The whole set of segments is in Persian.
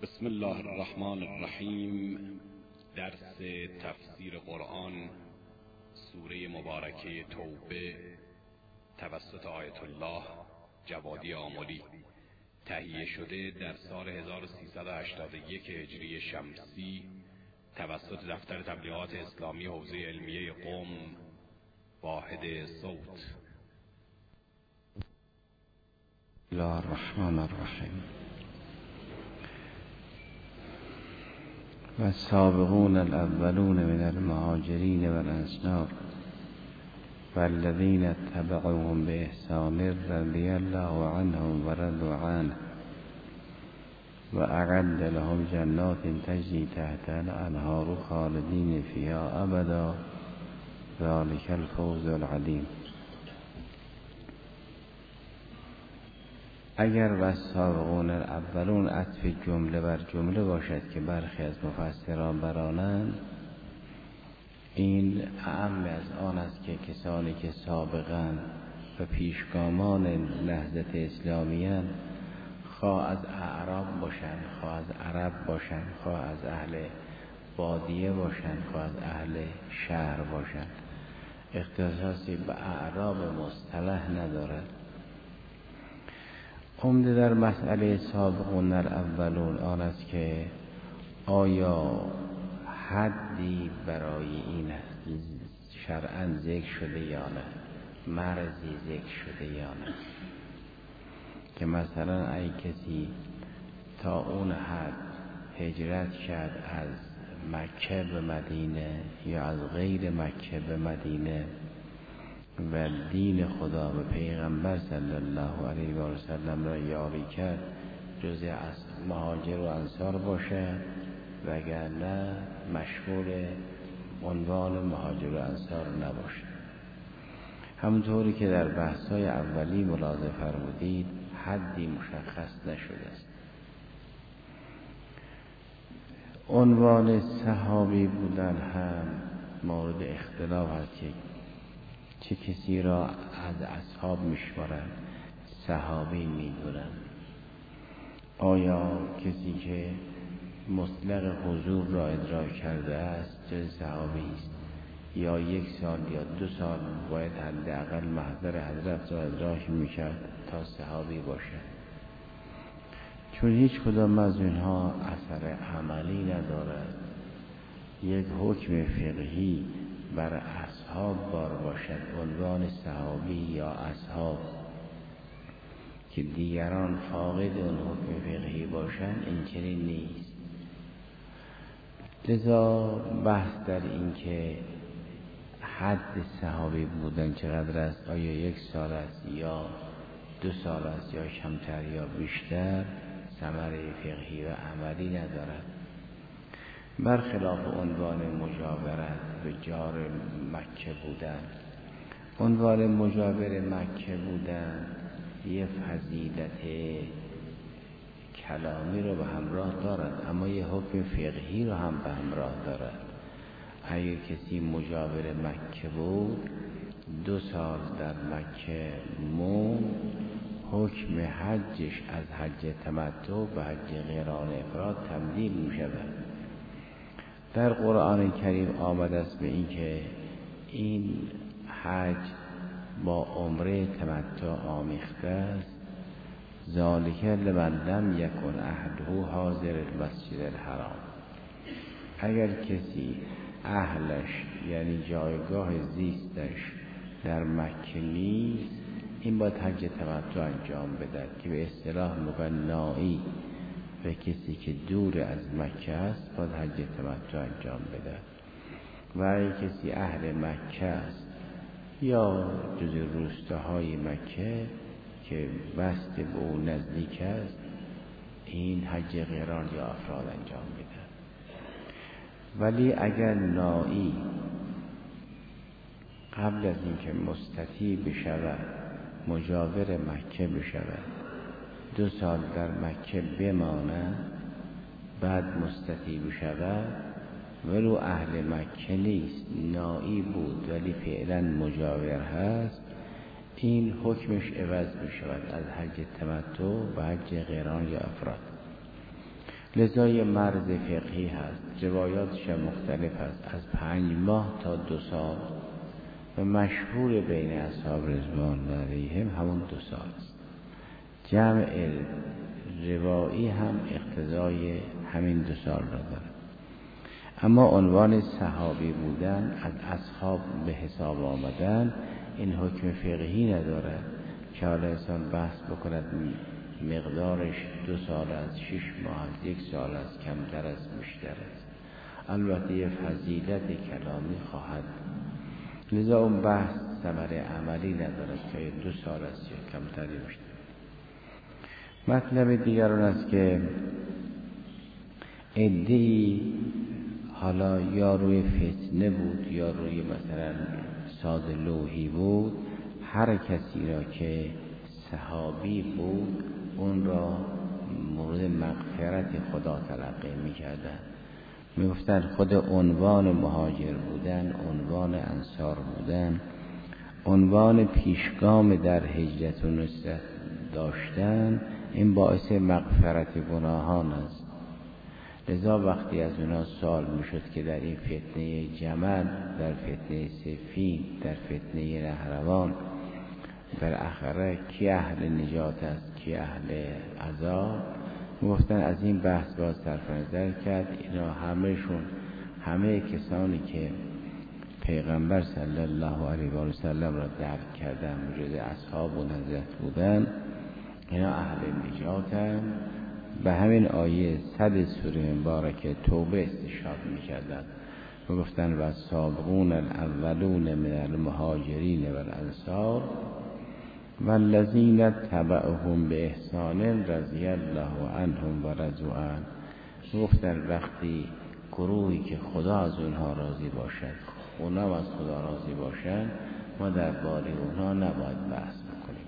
بسم الله الرحمن الرحیم. درس تفسیر قرآن، سوره مبارکه توبه، توسط آیت الله جوادی آملی، تهیه شده در سال 1381 هجری شمسی توسط دفتر تبلیغات اسلامی حوزه علمیه قم، واحد صوت. بسم الله الرحمن الرحیم. والسابقون الأولون من المهاجرين والأنصار والذين اتبعوهم بإحسان رضي الله عنهم ورضوا عنه وأعد لهم جنات تجري تحتها الأنهار خالدين فيها أبدا ذلك الفوز العظيم. اگر والسابقون الاولون عطف جمله بر جمله باشد که برخی از مفسران برانند، این اعم از آن است که کسانی که سابقاً و پیشگامان نهضت اسلامیان، خواه از اعراب باشند، خواه از عرب باشند، خواه از اهل بادیه باشند، خواه از اهل شهر باشند، اختصاصی به اعراب مصطلح ندارد. عمده در مسئله سابقون الاولون آن است که آیا حدی برای این شرعاً ذکر شده یا نه، مرزی ذکر شده یا نه، که مثلا ای کسی تا اون حد هجرت کرد از مکه به مدینه یا از غیر مکه به مدینه و دین خدا و پیغمبر صلی الله علیه و سلم را یاری کرد، جزء از مهاجر و انصار باشه، وگرنه مشمول عنوان مهاجر و انصار نباشه. همونطوری که در بحث‌های اولی ملاحظه فرمودید، حدی مشخص نشده است. عنوان صحابی بودن هم مورد اختلاف است که چه کسی را از اصحاب میشمارند، صحابی میدونند. آیا کسی که مطلق حضور را ادراک کرده است جز صحابی است، یا 1 سال یا 2 سال باید حداقل محضر حضرت را ادراک میکرد تا صحابی باشد؟ چون هیچ کدام از اینها اثر عملی ندارد، یک حکم فقهی بر اصحاب بار باشد، عنوان صحابی یا اصحاب، که دیگران فاقد اون حکم فقهی باشند، این چنین نیست. لذا بحث در این که حد صحابی بودن چقدر است، آیا 1 سال است یا 2 سال است یا کمتر یا بیشتر، ثمره فقهی و عملی ندارد. برخلاف عنوان مجاورت به جار مکه بودن، عنوان مجاور مکه بودن یه فضیلت کلامی رو به همراه دارد، اما یه حکم فقهی رو هم به همراه دارد. اگر کسی مجاور مکه بود، 2 سال در مکه حکم حجش از حج تمتع به حج قران افراد تبدیل می شود. در قرآن کریم آمده است به این که این حج با عمره تمتع آمیخته است. ذالک لمن لم یکن اهله حاضر المسجد الحرام. اگر کسی اهلش یعنی جایگاه زیستش در مکه نیست، این باید حج تمتع انجام بده که به اصطلاح میگن نائی. و کسی که دور از مکه است باید حج تمتع انجام بده. و اگر کسی اهل مکه است یا جز روستاهای مکه که وسط به او نزدیک است، این حج قران یا افراد انجام بده. ولی اگر نائی قبل از اینکه مستطیع بشود، مجاور مکه بشود، 2 سال در مکه بمانه، بعد مستطیع بشود، ولو اهل مکه نیست، نائی بود ولی فعلا مجاور هست، این حکمش عوض می شود از حج تمتع به حج قران یا افراد. لذا یه مرز فقهی هست، روایاتش هم مختلف هست، از 5 ماه تا 2 سال و مشهور بین اصحاب رضوان علیهم همون 2 سال است. جمع روایی هم اقتضای همین 2 سال را دارد. اما عنوان صحابی بودن، از اصحاب به حساب آمدن، این حکم فقهی ندارد که حالا انسان بحث بکند مقدارش 2 سال است، 6 ماه است، 1 سال است، کمتر است، بیشتر است. البته یه فضیلت کلامی خواهد، لذا اون بحث ثمره عملی ندارد که 2 سال است یا کمتری بیشتر. مطلب دیگر اون است که عده‌ای حالا یا روی فتنه بود یا روی مثلا ساز لوحی بود، هر کسی را که صحابی بود اون را مورد مغفرت خدا تلقی می‌کردند. می‌گفتند خود عنوان مهاجر بودن، عنوان انصار بودن، عنوان پیشگام در هجرت و نصرت داشتن، این باعث مغفرت گناهان است. لذا وقتی از اونا سوال میشد که در این فتنه جمل، در فتنه صفین، در فتنه نهروان بالاخره کی اهل نجات است، کی اهل عذاب، گفتن از این بحث باز طرف نظر کرد. اینا همه کسانی که پیغمبر صلی الله علیه و سلم را درک کردن وجود اصحاب و نزدت بودن، اینا اهل نجاتن. به همین آیه 100 سوره مبارکه توبه استشهاد می‌کردند و گفتن و السابقون الاولون من المهاجرین والانصار والذین تبعهم باحسان رضی الله عنهم و رضوا عنه. گفتن وقتی گروهی که خدا از اونها راضی باشد، اونا از خدا راضی باشند، ما درباره اونها نباید بحث بکنیم.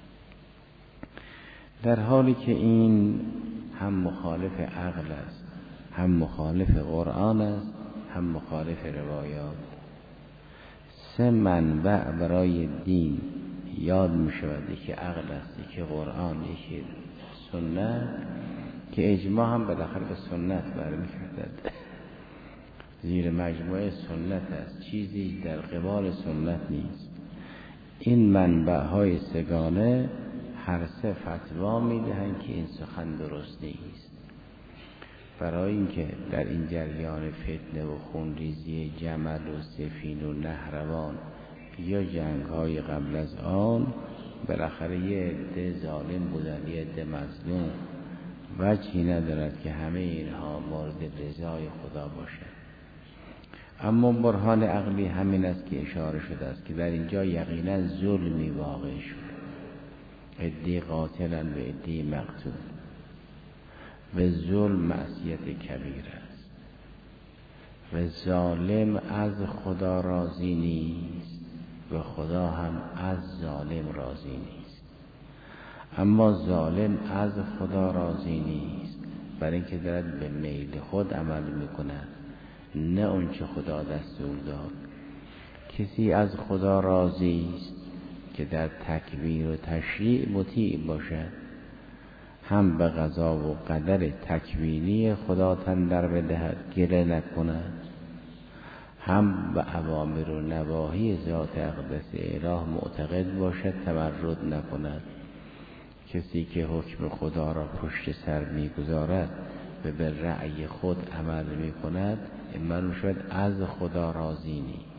در حالی که این هم مخالف عقل است، هم مخالف قرآن است، هم مخالف روایات. 3 منبع برای دین یاد می شود، یکی عقل است، یکی قرآن، یکی سنت، که اجماع هم بالاخره به سنت برمیگردد. زیر مجموعه سنت است، چیزی در قبال سنت نیست. این منبع های سگانه هر 3 فتوا می دهند که این سخن درست نیست. برای اینکه در این جریان فتنه و خونریزی جمل و صفین و نهروان یا جنگ های قبل از آن، بالاخره یه عده ظالم بودن، یه عده مظلوم، وجهی ندارد که همه اینها مورد رضای خدا باشد. اما برهان عقلی همین است که اشاره شده است که در اینجا یقینا ظلمی واقع شد، عده قاتلن و عده مقتول، و ظلم معصیت کبیر است و ظالم از خدا راضی نیست و خدا هم از ظالم راضی نیست. اما ظالم از خدا راضی نیست برای اینکه دارد به میل خود عمل میکند، نه اون چه خدا دستور داد. کسی از خدا راضی است که در تکبیر و تشریع مطیع باشد، هم به قضا و قدر تکوینی خدا تن در بدهد، گله نکند، هم به اوامر و نواهی ذات اقدس اله معتقد باشد، تمرد نکند. کسی که حکم خدا را پشت سر میگذارد و به رأی خود عمل میکند، معلوم شد از خدا راضی نیست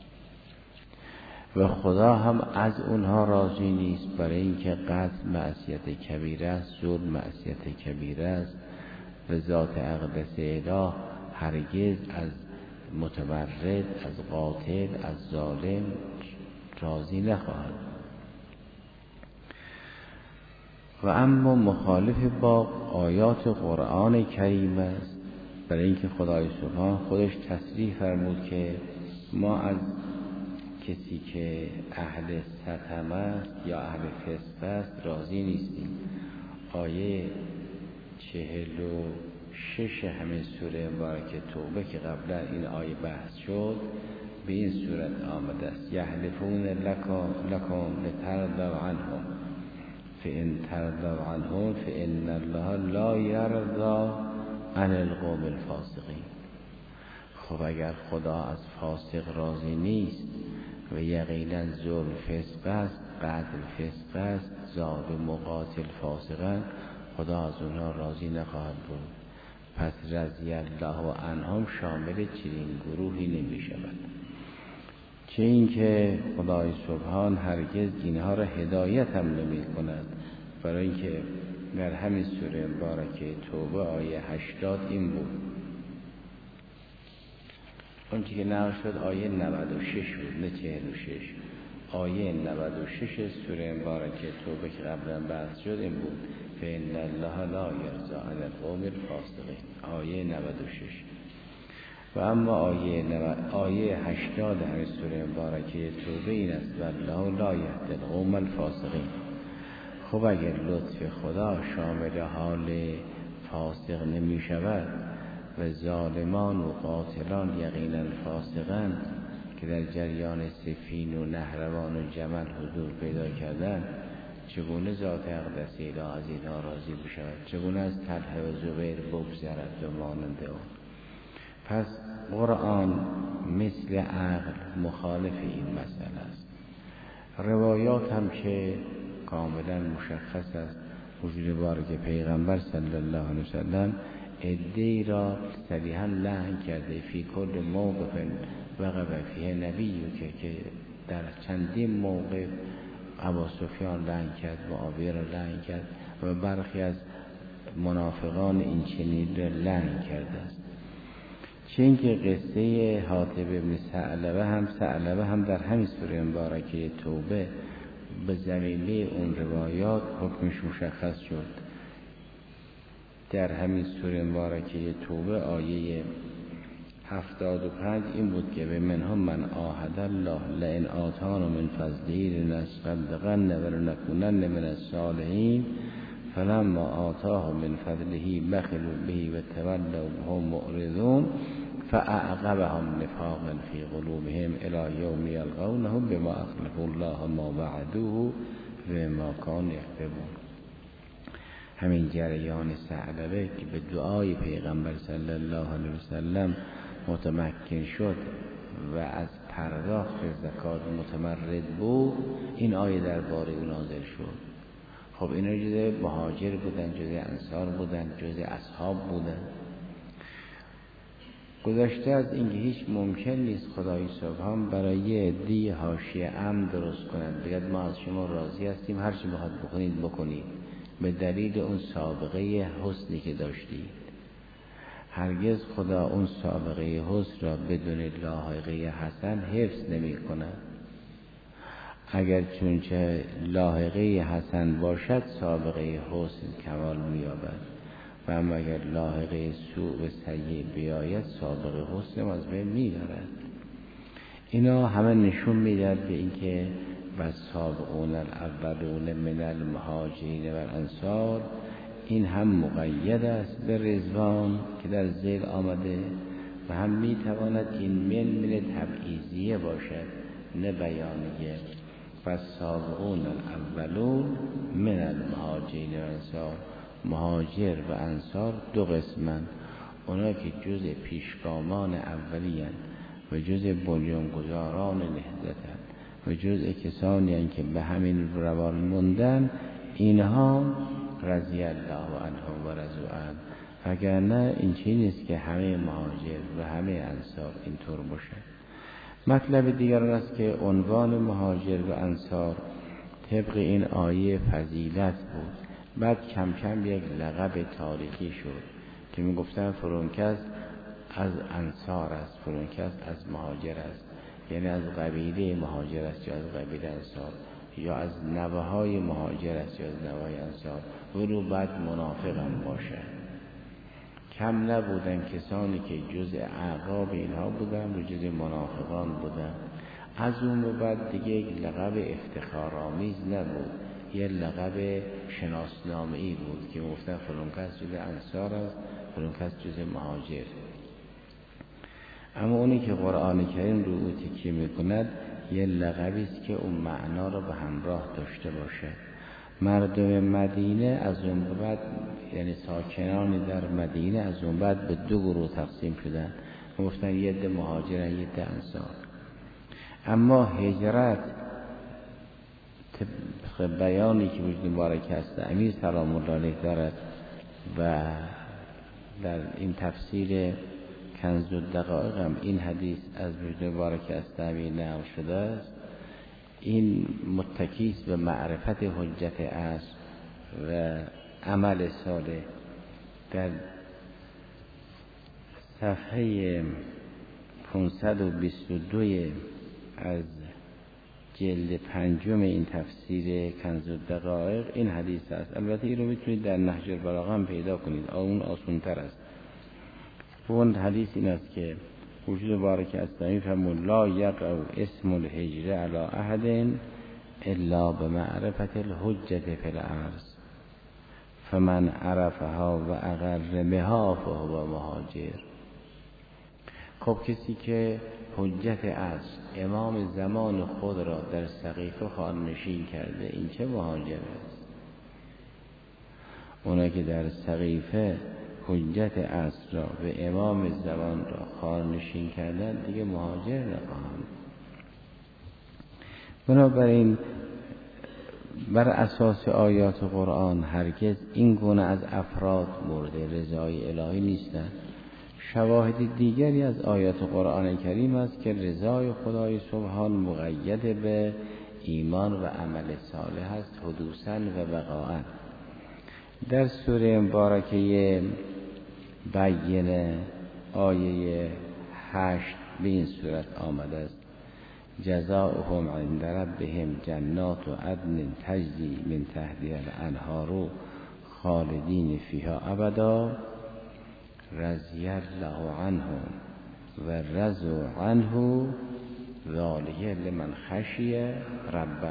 و خدا هم از اونها راضی نیست، برای اینکه قتل معصیت کبیره است، ظلم معصیت کبیره است و ذات اقدس اله هرگز از متمرد، از قاتل، از ظالم راضی نخواهد. و اما مخالف با آیات قرآن کریم است، برای اینکه خدای سبحان خودش تصریح فرمود که ما از کسی که اهل ستم است یا اهل فسق است راضی نیستیم. آیه 46 همین سوره مبارکه توبه که قبلا این آیه بحث شد به این صورت آمده است: یحلفون لکم لترضوا عنهم فإن ترضوا عنهم فإن الله لا یرضی عن القوم الفاسقین. خب اگر خدا از فاسق راضی نیست و یقینا ظلم فسق است، قتل فسق است، ظالم و قاتل فاسقند، خدا از اونها راضی نخواهد بود. پس رضی الله عنهم شامل چنین گروهی نمی شود. چه این که خدای سبحان هرگز اینها را هدایت هم نمی کند، برای اینکه در همین سوره مبارکه توبه آیه 80 این بود. اون که نقل شد آیه 96 بود، نه 46. آیه 96 سوره مبارکه توبه که قبلا بحث شد این بود: فإن الله لا یرضی عن القوم الفاسقین، آیه 96. و اما آیه 80 همین سوره مبارکه توبه این است: والله لا یهدی القوم الفاسقین. خب اگر لطف خدا شامل حال فاسق نمی شود و ظالمان و قاتلان یقینا فاسقند که در جریان سفین و نهروان و جمل حضور پیدا کردن، چگونه ذات اقدس الهی از اینها راضی بشود؟ چگونه از طلحه و زبیر بگذرد و مانند اون؟ پس قرآن مثل عقل مخالف این مسئله است. روایات هم که کاملا مشخص است، حضور بارک پیغمبر صلی الله علیه وسلم عده‌ای را صریحا لعن کرده: فی کل موقف وقف فیه نبی، که در چندین موقع ابو سفیان لعن کرد، معاویه را لعن کرد و برخی از منافقان این چنین را لعن کرده است. چه اینکه قصه حاطب بن ثعلبه هم در همین سوره مبارکه توبه به زمینه اون روایات حکمش مشخص شد. در همین سوره مبارکه توبه آیه 75 این بود که به منهم من عاهد الله لئن آتانا من فضله لنصدقن ولنکونن من الصالحین فلما آتاهم من فضله بخلوا به وتولوا وهم معرضون فأعقبهم نفاقا في قلوبهم إلى يوم يلقونه بما أخلفوا الله ما وعدوه وما كانوا يكذبون. همین جریان ثعلبه که به دعای پیغمبر صلی الله علیه وسلم متمکن شد و از پرداخت زکات متمرد بود، این آیه درباره او نازل شد. خب اینا جزء مهاجر بودن، جزء انصار بودن، جزء اصحاب بودن. گذشته از اینکه هیچ ممکن نیست خدای سبحان برای یه عده حاشیه امن درست کنند، بگید ما از شما راضی هستیم، هر چی بخواد بکنید بکنید، به دلیل اون سابقه حسنی که داشتید. هرگز خدا اون سابقه حسن را بدون لاحقه حسن حفظ نمی کند. اگر چونچه لاحقه حسن باشد سابقه حسن کمال می یابد، و اما اگر لاحقه سوء و سیء بیاید سابقه حسن از بین می برد. اینا همه نشون میداد به اینکه والسابقون الاولون من المهاجرین و الانصار، این هم مقید است به رضوان که در ذیل آمده و هم میتواند این من تبعیضیه باشد نه بیانیه. والسابقون الاولون من المهاجرین و الانصار، مهاجر و انصار دو قسمند، اونا که جز پیشگامان اولیان و جز بنیانگذاران نهضتند و جز کسانی هستند که به همین روال موندن، اینها رضی الله عنهم و رضوا عنه. وگرنه این چیزی نیست که همه مهاجر و همه انصار اینطور باشه. مطلب دیگر است که عنوان مهاجر و انصار طبق این آیه فضیلت بود، بعد کم کم یک لقب تاریخی شد که می گفتن فرونکس از انصار است، فرونکس از مهاجر است، یعنی از قبیله مهاجر است یا از قبیله انصار، یا از نوه های مهاجر است یا از نوه های انصار. ولو بعد منافق هم باشه. کم نبودن کسانی که جزء اعقاب اینها بودن و جزء منافقان بودن. از اون بعد دیگه یک لقب افتخارآمیز نبود، یه لقب شناسنامه‌ای بود که گفتن فلان کس جزء انصار است، فلان کس جزء مهاجر. اما اونی که قرآن کریم رو او تکیه میکند یه لقبی است که اون معنا رو به همراه داشته باشه. مردم مدینه از اون بعد، یعنی ساکنانی در مدینه از اون بعد به دو گروه تقسیم شدن، گفتن یه عده مهاجرن یه عده انصار. اما هجرت طبق بیانی که وجود مبارک است امیر سلام الله علیه دارد و در این تفسیر کنز الدقایق هم این حدیث از وجود مبارک است امیر نقل شده است. این متکیس به معرفت حجت است و عمل صالح. در صفحه 522 از جلد 5 این تفسیر کنز الدقایق این حدیث است. البته این رو میتونید در نهج البلاغه هم پیدا کنید، اون آسان‌تر است. اون حدیث این است که وجود مبارک است فرمود لا یقع اسم الهجره علی احد الا بمعرفت الحجة فی الارض فمن عرفها و اقر بها فهو مهاجر. خب کسی که حجت است، امام زمان خود را در سقیفه خانشین کرده، این چه مهاجر است؟ اونا که در سقیفه حجت اصل را به امام زمان را خانشین کردن دیگه مهاجر نخواهند. بنابراین بر اساس آیات قرآن هرگز این گونه از افراد مورد رضای الهی نیستند. شواهد دیگری از آیات قرآن کریم است که رضای خدای سبحان مقید به ایمان و عمل صالح است حدوثاً و بقاءً. در سوره مبارکه بینه آیه 8 به این صورت آمده است جزاؤهم عند ربهم جنات عدن تجری من تحتها الانهار خالدین فیها ابدا رضی الله عنهم و رضوا عنه ذلک لمن خشی ربه.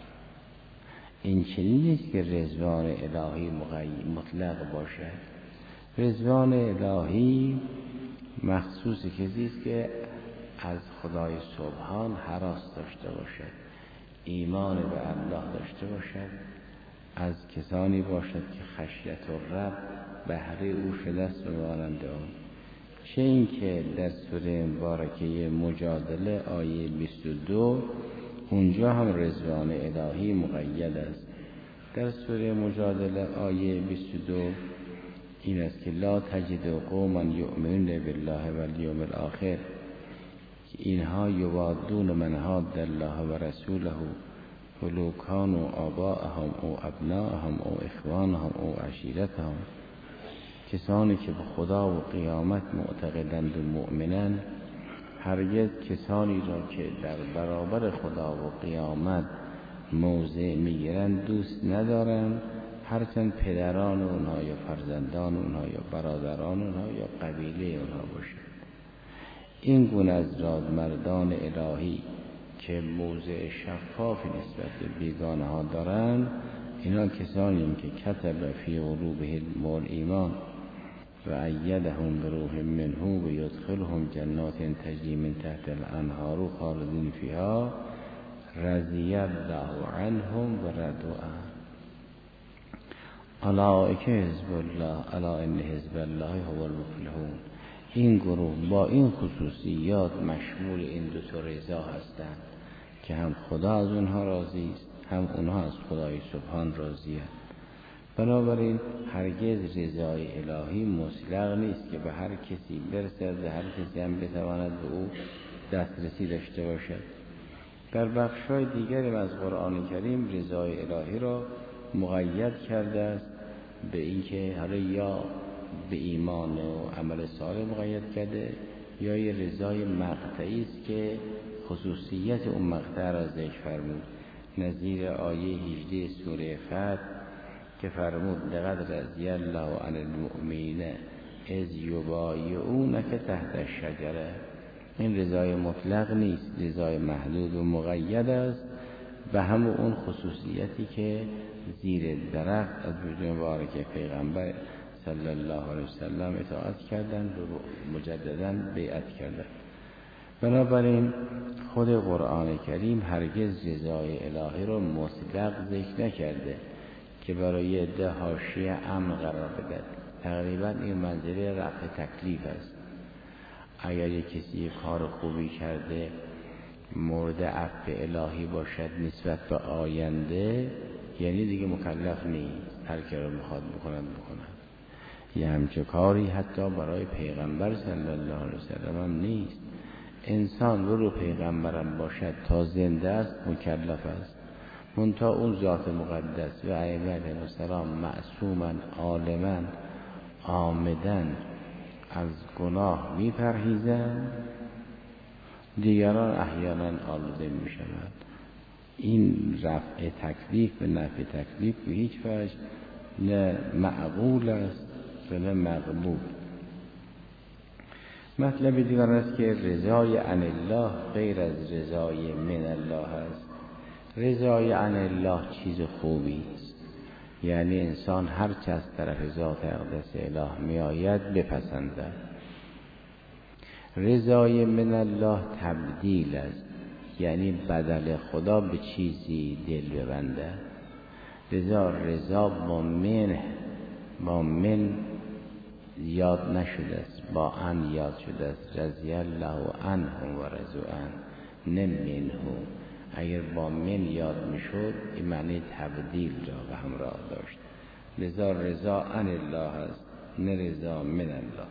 این چنین نیست که رضوان الهی مطلق باشد. رضوان الهی مخصوص کسی است که از خدای سبحان هراس داشته باشد، ایمان به الله داشته باشد، از کسانی باشد که خشیت الرب بهره او شده است و مانند آن. چه این که در سوره مبارکه مجادله آیه 22 اونجا هم رضوان الهی مقید است. در سوره مجادله آیه 22 این است که لا تجد قوما یؤمنون بالله والیوم الاخر که اینها یوادون من حاد الله و رسوله ولو کانوا آباءهم او ابناءهم او اخوانهم او عشیرتهم. کسانی که به خدا و قیامت معتقدند و مؤمنند هرگز کسانی را که در برابر خدا و قیامت موضع میگیرند دوست ندارند، هرچند پدران اونها یا فرزندان اونها یا برادران اونها یا قبیله اونها باشند. این گونه از رادمردان الهی که موضع شفافی نسبت به بیگانه ها دارند، اینا کسانی که کتب فی قلوبهم الایمان و ایدهم بروح منه و یدخلهم جنات تجری من تحت الانهار خالدین فیها رضی الله عنهم و رضوا عنه. اولئک حزب الله الا ان حزب الله هو المفلحون. این گروه با این خصوصیات مشمول این دو تا رضا هستند که هم خدا از اونها راضی است، هم اونها از خدای سبحان راضی است. بنابراین هرگز رضای الهی مطلق نیست که به هر کسی برسد و هر کسی هم بتواند به او دسترسی داشته باشد. در بخش‌های دیگری از قرآن کریم رضای الهی را مقید کرده است به اینکه حالا یا به ایمان و عمل صالح مقید کرده یا یه رضای مقطعی است که خصوصیت اون مقطع را ذکر فرمود، نظیر آیه 18 سوره فتح که فرمود لقد رضی الله عن المؤمنین اذ یبایعونک تحت الشجره. این رضای مطلق نیست، رضای محدود و مقید است به هم اون خصوصیتی که زیر درخت از وجود مبارک پیغمبر صلی الله علیه وسلم اطاعت کردند و مجددا بیعت کردند. بنابراین خود قرآن کریم هرگز رضای الهی را مطلق ذکر نکرده، که برای عده حاشیه امن قرار بدهد. تقریبا این منزله رفع تکلیف است. اگر یک کسی کار خوبی کرده مورد عفو الهی باشد نسبت به آینده، یعنی دیگه مکلف نیست، هر که رو میخواد بکند. یه همچه کاری حتی برای پیغمبر صلی الله علیه وسلم هم نیست. انسان رو پیغمبرم باشد تا زنده است مکلف است. منتها اون ذات مقدس و ائمه علیهم السلام معصوما عالما عامدا از گناه میپرهیزند، دیگران احیانا آلوده میشوند. این رفع تکلیف و نفع تکلیف به هیچ وجه نه معقول است و نه مقبول. مطلب دیگر است که رضای عن الله غیر از رضای من الله است. رضای عن الله چیز خوبی است، یعنی انسان هر چه از طرف ذات اقدس اله می آید بپسندد. رضای من الله تبدیل است، یعنی بدل خدا به چیزی دل ببنده. رضا با من یاد نشده است، با ان یاد شده است. رضی الله عنهم و رضوا عنه، نه منه. اگر با من یاد میشد این معنی تبدیل را به همراه داشت. لذا رضا عن الله است، نه رضا من الله.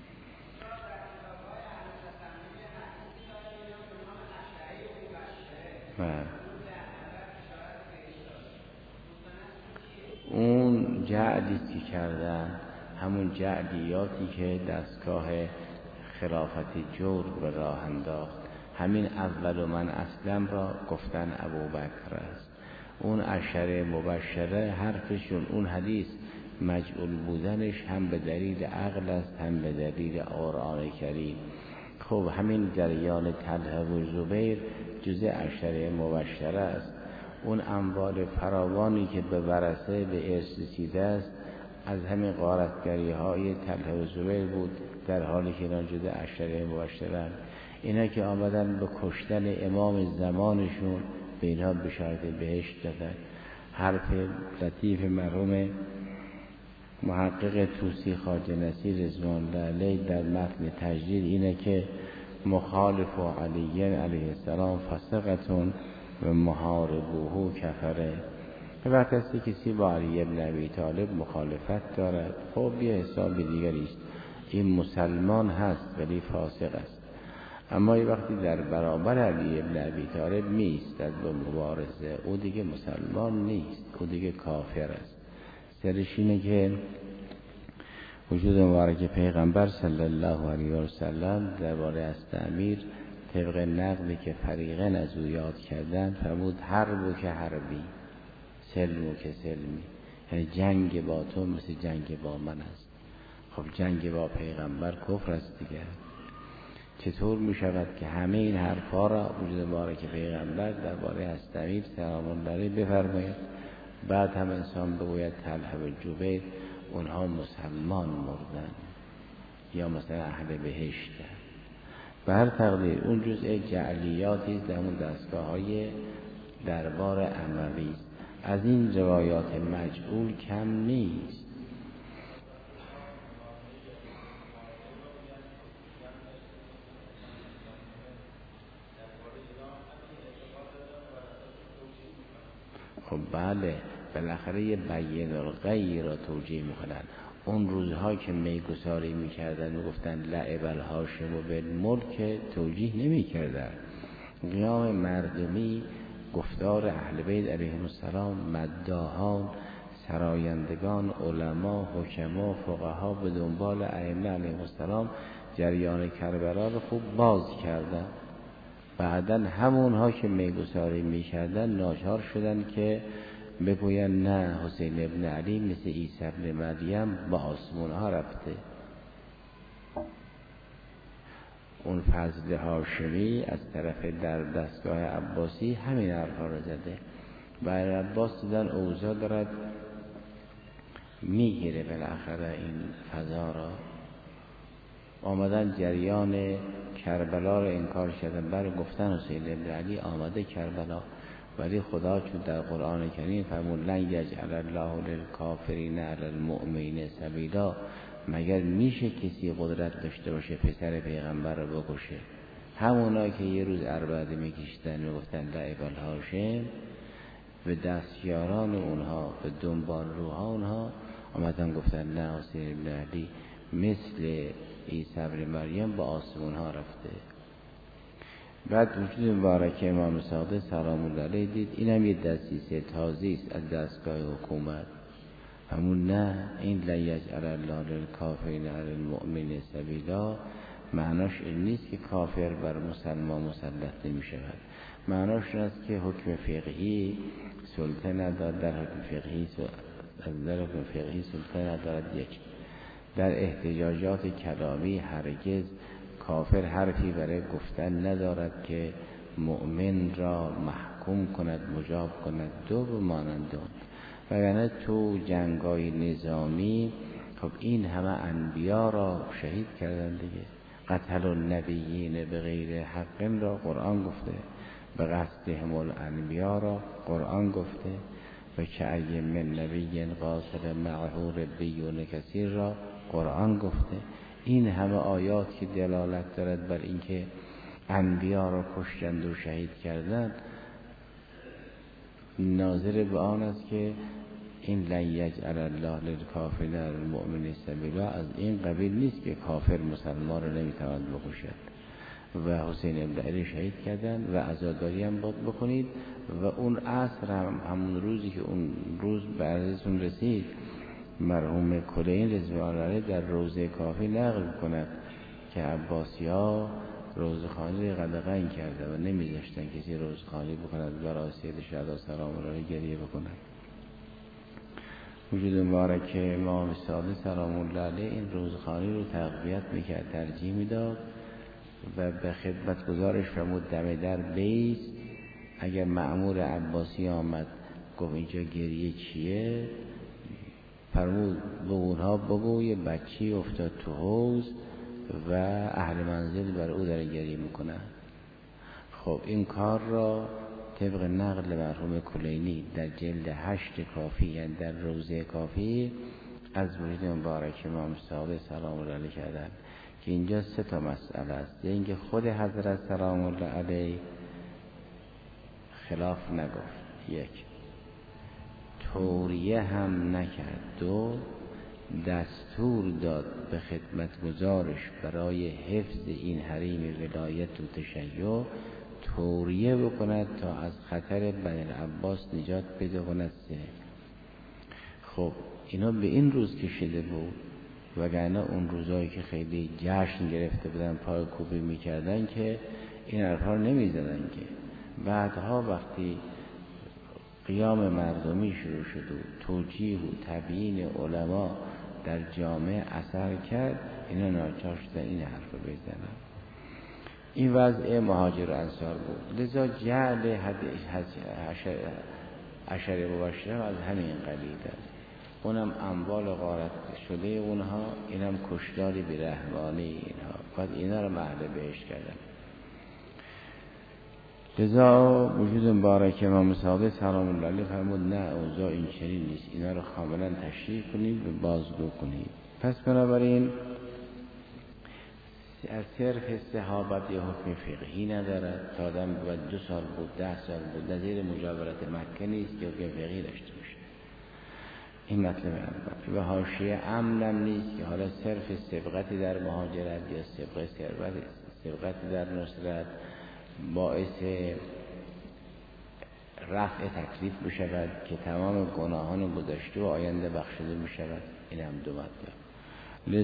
اون جعلی که کردن همون جعلیاتی که دستگاه خلافت جور به راه انداخت. همین اول من اسلم را گفتن ابوبکر است. اون عشره مبشره حرفشون اون حدیث مجعول بودنش هم به دلیل عقل است هم به دلیل قرآن کریم. خب همین جریان طلحه و زبیر جزء عشره مبشره است. اون اموال فراوانی که به ورثه به ارث رسیده است از همین غارتگری های طلحه و زبیر بود، در حالی که اینا جزء عشره مبشره. اینا که آمدن به کشتن امام زمانشون به اینها بشارت بهشت دادن. حرف لطیف مرحوم محقق طوسی خواجه نصیر رضوان الله علیه در متن تجدید اینه که مخالف علی علیه السلام فسقتون و محاربوه کفره. وقتی است کسی با علی ابن ابی طالب مخالفت دارد، خب یه حساب دیگری است، این مسلمان هست ولی فاسق است. اما وقتی در برابر علی ابن ابی طالب میایستد به مبارزه، او دیگه مسلمان نیست، او دیگه کافر است. سرش اینه که وجود مبارک پیغمبر صلی الله علیه و سلم درباره استعمیر طبق نقلی که فریقین از او یاد کردن فرمود حربو که حربی، سلمو که سلمی، یعنی جنگ با تو مثل جنگ با من است. خب جنگ با پیغمبر کفر است دیگه. چطور می شود که همه این حرفا را وجود مبارک پیغمبر درباره استعمیر سلام الله علیه بفرماید، بعد هم انسان بگوید طلحه و زبیر اونها مسلمان مردن یا مثلا اهل بهشت؟ به هر تقدیر اون جزء جعلیاتی است در اون دستگاه های دربار اموی. از این روایات مجعول کم نیست. خب بله، بالاخره یه بیان الغیر را توجیه میکنن. اون روزها که میگساری میکردن و گفتن لعب الهاشم و بالملک توجیه نمیکردن. قیام مردمی، گفتار اهل بیت علیهم السلام، مداحان، سرایندگان، علما، حکما، فقها به دنبال ائمه علیهم السلام جریان کربلا رو خوب باز کردن. بعداً همونها که میگساری میکردن ناچار شدن که بگوین نه حسین ابن علی مثل عیسی ابن مریم با آسمون ها رفته. اون فضل هاشمی از طرف در دستگاه عباسی همین حرفا رو زده. برای عباس دیدن اوضاع دارد میگیره بالاخره این فضا را، آمدن جریان کربلا رو انکار کردن. برای گفتن حسین ابن علی آمده کربلا، ولی خدا چون در قرآن کریم فرمود لن یجعل الله للکافرین علی المؤمنین سبیلا، مگر میشه کسی قدرت داشته باشه پسر پیغمبر رو بکشه؟ همونا که یه روز عربده میکشتن میگفتن لعب الهاشم، به دستیاران اونها، به دنبال روها اونها آمدن گفتن نه حسین ابن علی مثل عیسی ابن مریم با آسمون ها رفته. بعد وجود مبارک امام صادق سلام الله علیه دید اینم یه دستیسه تازه است از دستگاه حکومت. همون نه، این لن یجعل الله للکافرین علی المؤمنین سبیلا معناش این نیست که کافر بر مسلمان مسلط نمی شود. معناش این است که حکم فقهی سلطه ندارد، در حکم فقهی سلطه ندارد. یک، در احتجاجات کلامی هرگز کافر حرفی برای گفتن ندارد که مؤمن را محکوم کند، مجاب کند. دو به مانند اون، وگرنه تو جنگای نظامی خب این همه انبیا را شهید کردن دیگه. قتل النبیین به غیر حق را قرآن گفته، به قصدهم الانبیا را قرآن گفته، و کأی من نبی قاتل معه ربیون کثیر را قرآن گفته. این همه آیات که دلالت دارد بر اینکه انبیا را کشتند و شهید کردند ناظر به آن است که این لن یجعل الله للکافرین علی المؤمنین سبیلا از این قبیل نیست که کافر مسلمان را نمیتواند بکشد. و حسین ابن علی شهید کردن و عزاداری هم بکنید. و اون عصر همون روزی که اون روز به عرضتون رسید، مرحوم کلین رضوان الله علیه در روضه کافی نقل کند که عباسی‌ها روضه‌خوانی قدغن کرده و نمی‌ذاشتن کسی روضه‌خوانی بکند برای سید شهدا سلام الله علیه گریه بکند. وجود مبارک امام صادق سلام الله علیه این روضه‌خوانی رو تقویت میکرد، ترجیح میداد و به خدمت گزارش فرمود دم در بیست. اگر مأمور عباسی آمد گفت اینجا گریه چیه، فرمود به اونها بگو یه بچی افتاد تو حوض و اهل منزل بر او داره گریه میکنه. خب این کار را طبق نقل مرحوم کلینی در جلد 8 کافی، یعنی در روضه کافی، از وجود مبارک امام صادق سلام الله علیه کردن که اینجا 3 مسئله است. اینکه خود حضرت سلام الله علیه خلاف نگفت، 1 توریه هم نکرد، 2 دستور داد به خدمتگزارش برای حفظ این حریم ولایت و تشیع توریه بکند تا از خطر بنی العباس نجات پیدا کند. خب اینا به این روز کشیده بود، وگرنه اون روزایی که خیلی جشن گرفته بودن پای کوبی میکردن که این حرفا رو نمیزدن که. بعدها وقتی قیام مردمی شروع شد و توجیه و تبیین علما در جامعه اثر کرد، اینا ناچار شدن این حرف رو بزنن. این وضع مهاجر و انصار بود. لذا جعل عشر مبشره از همین قبیل است. اونم اموال غارت شده اونها، اینم کشتاری بی‌رحمانه اینها، بعد اینا رو محل بهشت کردن. لذا وجود مبارک امام صادق سلام الله علیه فرمود نه اوضاع این چنین نیست، اینا رو کاملا تشریح کنید و بازگو کنید. پس بنابراین از صرف صحابت یا حکم فقهی ندارد. تا آدم باید 2 سال بود 10 سال بود نظیر مجاورت مکه نیست که حکم فقهی داشته باشه. این مطلب اول. و حاشیه امنم نیست که حالا صرف سبقتی در مهاجرت یا سبقتی در نصرت باعث رفع تکلیف بشود که تمام گناهان گذشته و آینده بخشیده بشود. این هم 2 مطلب.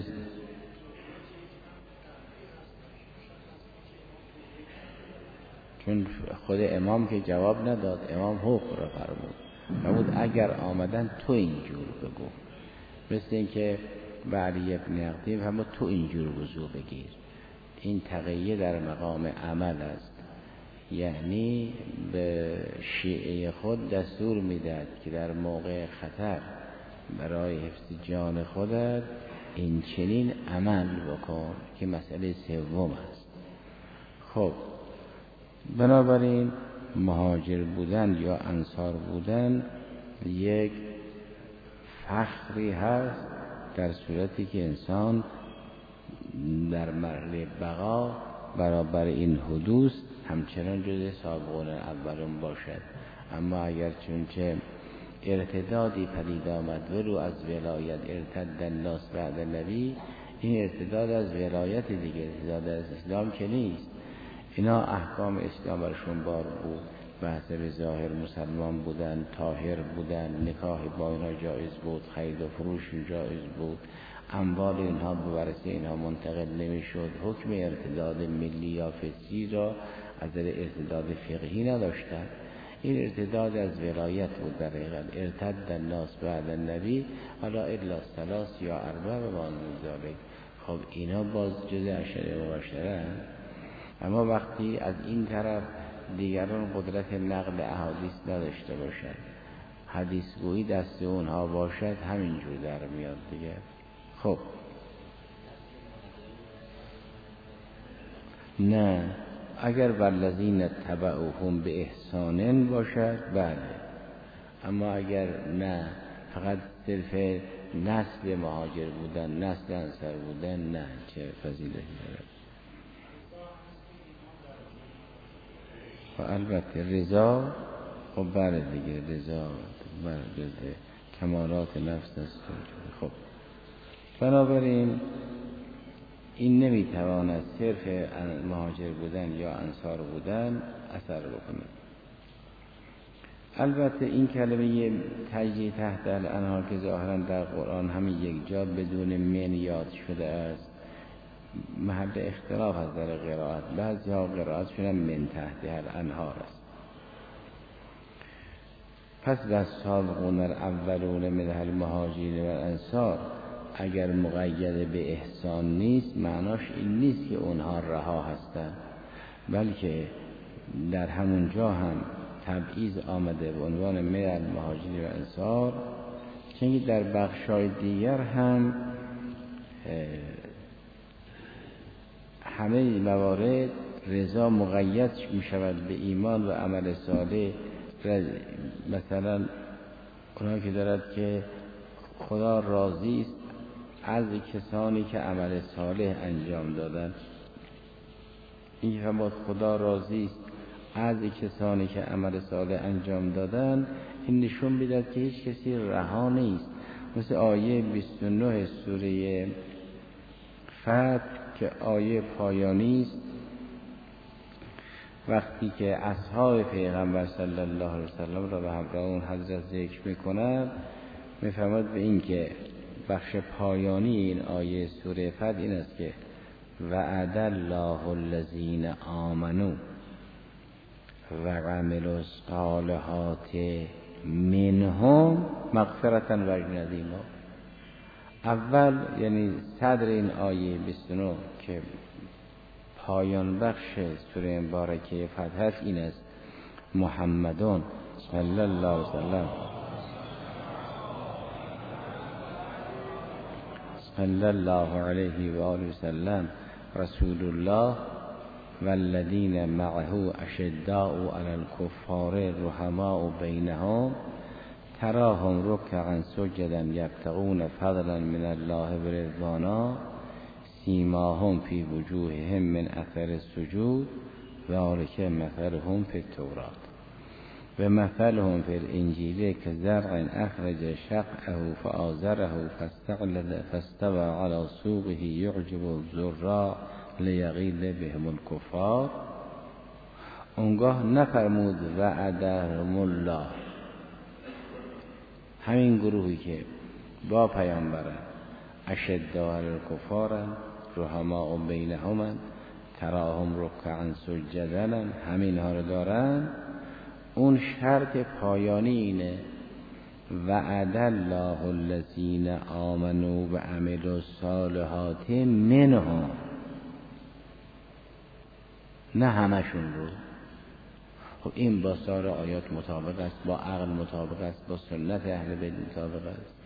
چون خود امام که جواب نداد، امام حکم را فرمود اگر آمدن تو اینجور بگو، مثل این که به علی ابن عقیل فرمود تو اینجور وضو بگیر. این تقیه در مقام عمل است، یعنی به شیعه خود دستور میداد که در موقع خطر برای حفظ جان خودت این چنین عمل بکن که مسئله 3 است. خب بنابراین مهاجر بودن یا انصار بودن یک فخری هست در صورتی که انسان در مرحله بقا برابر این حدوث همچنان جز سابقون اولون باشد. اما اگر چونچه ارتدادی پدید آمد ولو از ولایت ارتد الناس بعد النبی، این ارتداد از ولایت دیگه، ارتداد از اسلام که نیست. اینا احکام اسلام برشون بار بود، بحث به ظاهر مسلمان بودن، طاهر بودن، نکاح با اینها جایز بود، خرید و فروش جایز بود، اموال اینها به ورثه اینها منتقل نمیشد. حکم ارتداد ملی یا فطری را از ارتداد فقهی نداشتن. این ارتداد از ولایت بود در حقیقت. ارتد الناس بعد النبی حالا الا ثلاث یا اربع و ما ذالک. خب اینا باز جز اشیاء مباشره هست. اما وقتی از این طرف دیگران قدرت نقل احادیث نداشته باشد، حدیث گویی دست اونها باشد، همینجور در میاد دیگه. خب نه، اگر والذین تبعوهم به احسان باشد بله، اما اگر نه فقط صرف نسل مهاجر بودن، نسل انصار بودن، نه، چه فضیلتی دارد. و البته رضا، خب بله دیگه، رضا بله جزء کمالات نفس است. خب بنابراین این نمیتواند صرف مهاجر بودن یا انصار بودن اثر بکنه. البته این کلمه تجری تحت الانهار که ظاهرا در قرآن همین یک جا بدون من یاد شده است، محل اختلاف از در قرائت. بعضی ها قرائت شدن من تحت الانهار است. پس والسابقون الاولون من المهاجرین و الانصار اگر مقید به احسان نیست، معناش این نیست که اونها رها هستند، بلکه در همون جا هم تبعیض آمده به عنوان من المهاجرین و الانصار، چون در بخشای دیگر هم همه موارد رضا مقید می شود به ایمان و عمل صالح. مثلا اونها که دارد که خدا راضی است از کسانی که عمل صالح انجام دادن، این فرمود خدا راضی است از کسانی که عمل صالح انجام دادن، این نشون میدهد که هیچ کسی رها نیست. مثل آیه 29 سوره فتح که آیه پایانی است، وقتی که اصحاب پیغمبر صلی الله علیه وسلم را به همراه اون حضرت ذکر میکند، میفرماد به این که بخش پایانی این آیه سوره فتح این است که وعد الله الذین آمنوا و عملوا الصالحات منهم مغفرة و اجر عظیما. اول یعنی صدر این آیه 29 که پایان بخش سوره مبارکه فتح است این است: محمدون صلی الله علیه وسلم صلی الله علیه و آله وسلم رسول الله والذین معه اشداء علی الکفار رحماء بینهم تراهم رکعا سجدا یبتغون فضلا من الله و رضوانا سیماهم فی وجوههم من اثر السجود ذلک مثلهم فی التوراة و مثلهم فی الانجیل کزرع اخرج شطأه فآزره فاستوى علی سوقه یعجب الزراع لیغیظ بهم الکفار. اونگاه نفرمود وعدهم الله، همین گروهی که با پیامبرن اشداء علی الکفار رحماء بینهم تراهم رکعا سجدا، همین ها رو دارن. اون شرط پایانی اینه وعد الله الذین آمنوا و عملوا الصالحات منهم، نه همشون رو. خب این با سایر آیات مطابق است، با عقل مطابق است، با سنت اهل بیت مطابق است.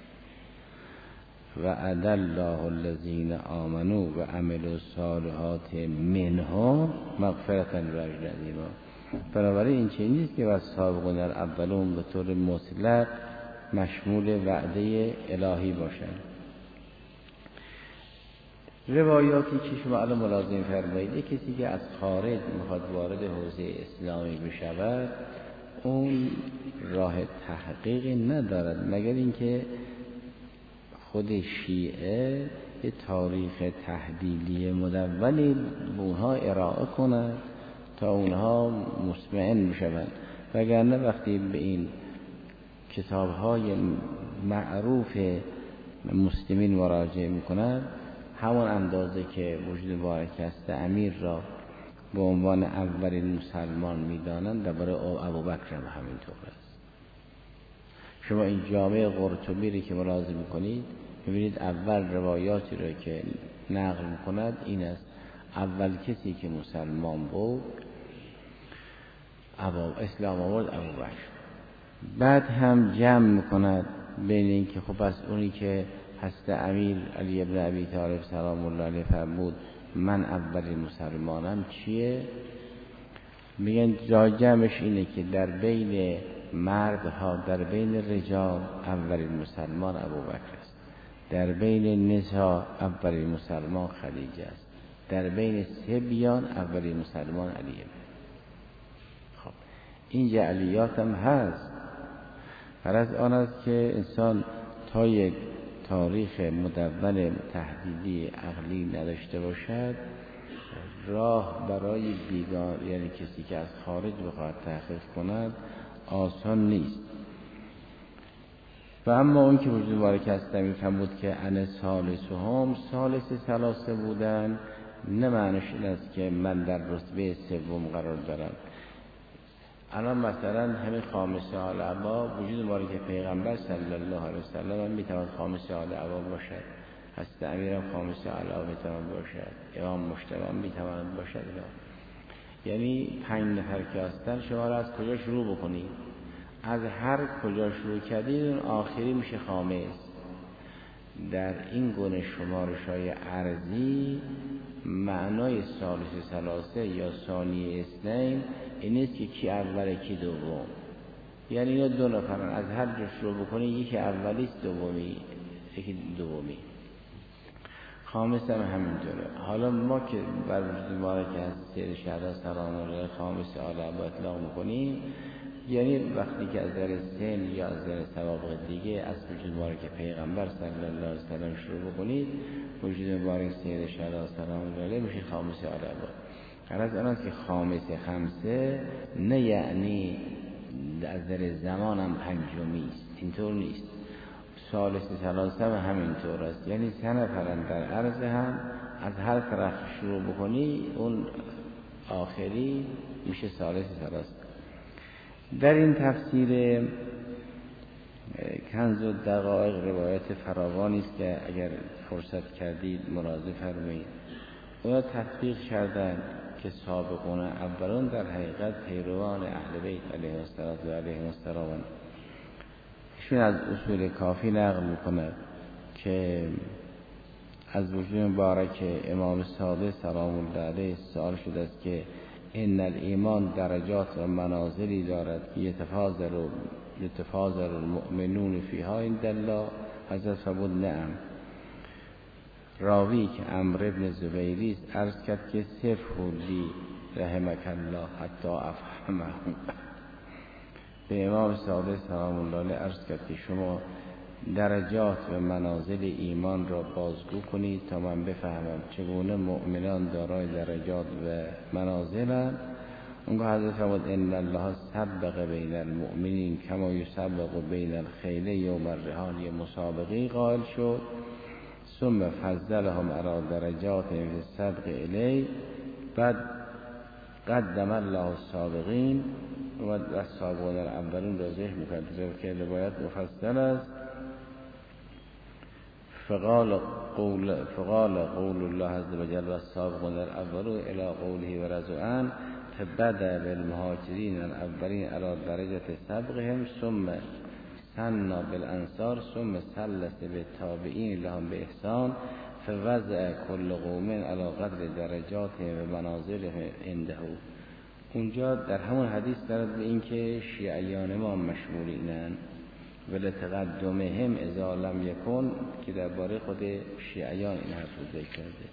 وعد الله الذین آمنوا و عملوا الصالحات منهم مغفرة و اجر عظیما. بنابراین این چیزی نیست که والسابقون الاولون به طور مطلق مشمول وعده الهی باشند. روایاتی که شما الان ملاحظه فرمایید، کسی که از خارج میخواد وارد حوزه اسلامی بشود اون راه تحقیقی ندارد مگر اینکه خود شیعه یه تاریخ تحلیلی مدونی به اونها ارائه کنند تا اونها مطمئن بشوند، وگرنه وقتی به این کتاب‌های معروف مسلمین مراجعه میکنند همون اندازه که وجود مبارک است امیر را به عنوان اولین مسلمان میدانند درباره ابوبکر هم همینطور است. شما این جامعه قرطبی رو که ملاحظه میکنید میبینید اول روایاتی رو که نقل میکند این است: اول کسی که مسلمان بود اسلام آورد ابوبکر. بعد هم جمع میکند بین این که خب پس اونی که هست امیر علی ابن ابی طالب سلام الله علیه فرمود من اولین مسلمانم چیه؟ میگن جای جمعش اینه که در بین مردها، در بین رجال اولین مسلمان ابوبکر است، در بین نساء اولین مسلمان خدیجه است، در بین صبیان اولین مسلمان علیه. خب این جعلیات هم هست. غرض آن است که انسان تا یک تاریخ مدون تحلیلی عقلی نداشته باشد راه برای بیگان، یعنی کسی که از خارج بخواد تحقیق کند آسان نیست. و اما اون که وجود مبارک است میفهم بود که انا ثالثهم، ثالث ثلاثه بودن نه معنیش این است که من در رتبه سوم قرار دارم. الان مثلا همین خامسه آل عبا وجود مبارک پیغمبر صلی الله علیه وسلم هم میتواند خامسه آل عبا باشد، هست امیرم خامسه آل عبا میتواند باشد، امام مجتبی هم میتواند باشد. یعنی 5 نفر که هستن شما را از کجا شروع بکنید؟ از هر کجا شروع کردید اون آخری میشه خامس. در این گونه شمارش‌های ارضی معنای ثالث ثلاثه یا ثانی اثنین این نیست که کی اوله کی دوم، یعنی اینا 2 نفرن از هر جا شروع بکنید یکی اولیست دومی یکی دومی. خامس هم همینطوره. حالا ما که بر وجود مبارک از سید شهدا سلام الله خامس آل عبا اطلاق میکنیم، یعنی وقتی که از در سن یا از در سوابق دیگه از وجود مبارک پیغمبر صلی الله علیه وسلم شروع بکنید، وجود مبارک سید شهدا سلام الله علیه میشه خامس آل عبا. غرض آن است که خامس خمسه نه یعنی از در زمان هم پنجمی است، اینطور نیست. ثالث ثلاثه هم همینطور است، یعنی 3 نفرن در عرض هم از هر طرف شروع بکنی اون آخری میشه ثالث ثلاثه. در این تفسیر کنز الدقایق روایت فراوانی است که اگر فرصت کردید مراجعه فرمایید. اونا تطبیق کردن که سابقون اولون در حقیقت پیروان اهل بیت علیه السلام. ایشون از اصول کافی نقل میکنه که از وجود مبارک امام صادق سلام الله علیه سوال شده است که ان الایمان درجات و منازلی دارد که یتفاضل المؤمنون فیها عند الله. حضرت فرمود نعم. راوی که عمرو ابن زبیری است عرض کرد که صفه لی رحمک الله حتی افهمه. به امام صادق سلام الله علیه عرض کرد که شما درجات و منازل ایمان را بازگو کنید تا من بفهمم چگونه مؤمنان دارای درجات و منازلند. اونگاه حضرت فرمود ان الله سبق بین المؤمنین کما یسبق بین الخیل یوم الرحال، یه مسابقه قائل شد. ثم فضلهم علی درجات فی السبق الی، بعد قدم الله السابقین و السابقون الاولون را ذکر می‌کرد که روایت مفصل است. فقال قول الله عز وجل والسابقون الاولون الی قوله و رضوان فبدأ بالمهاجرین الاولین علی درجة سبقهم ثم ثنى بالانصار ثم ثلث بالتابعین لهم باحسان فوضع كل قوم علی قدر درجاتهم و منازلهم عنده. اونجا در همون حدیث دارد به این که شیعیان ما مشمول اینن ولتقدمهم اذا لم یکن، که درباره خود شیعیان این حرف رو ذکر کرده.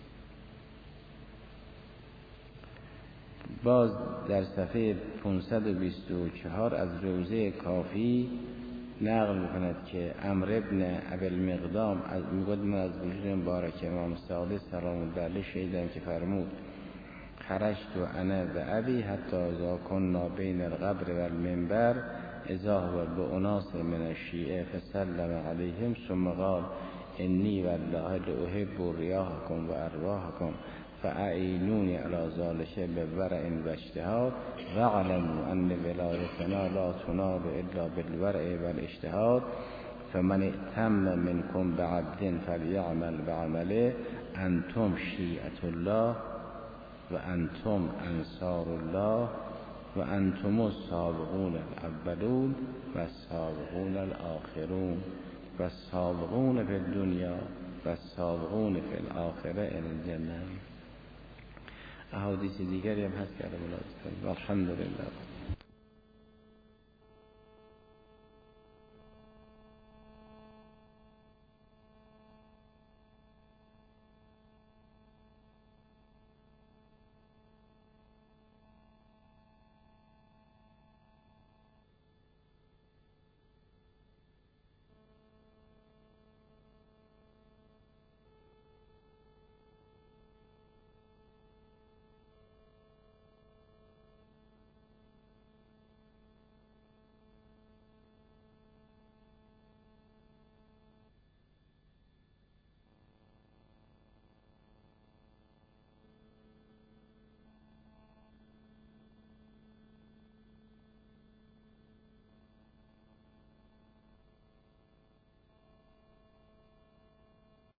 باز در صفحه 524 از روضه کافی نقل میکند که عمرو ابن ابی المقدام میگوید من از وجود مبارک امام صادق سلام الله علیه شنیدم که فرمود خرجت انا و ابی حتی اذا كنا بین القبر و المنبر اذا هو باناس من الشیعه فسلم علیهم ثم قال انی والله لاحب ریاحکم و ارواحکم فاعینونی علی ذلک بورع و اجتهاد واعلموا ان ولایتنا لا تنال الا بالورع و الاجتهاد فمن ائتم منکم بعبد فلیعمل بعمله انتم شیعة الله و انتم انصار الله و انتم السابقون الاولون و السابقون الاخرون و السابقون فی الدنیا و السابقون فی الاخره الی الجنه. احادیث دیگری هم هست که الان ملاحظه کنیم. الحمدلله.